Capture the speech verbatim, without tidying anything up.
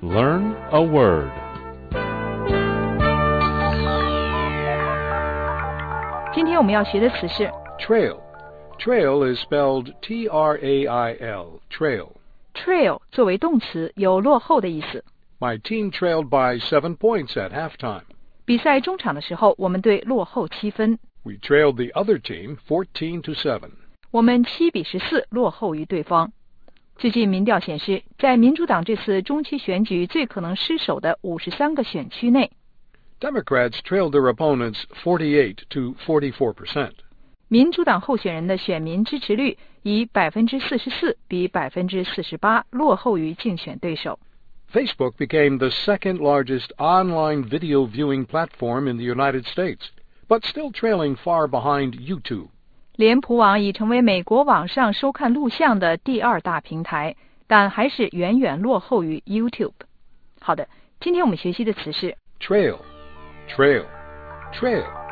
Learn a word. 今天我们要学的词是 Trail. Trail is spelled T R A I L. Trail. trail 作为动词有落后的意思。 My team trailed by seven points at halftime. 比赛中场的时候，我们队落后七分， We trailed the other team fourteen to seven. 我们七比十四落后于对方。最近民调显示，在民主党这次中期选举最可能失守的五十三个选区内， Democrats trailed their opponents forty-eight to forty-four percent. 民主党候选人的选民支持率以百分之四十四比百分之四十八落后于竞选对手。 Facebook became the second largest online video viewing platform in the United States, but still trailing far behind YouTube. 脸谱网已成为美国网上收看录像的第二大平台，但还是远远落后于 YouTube。 好的，今天我们学习的词是 Trail, trail, trail.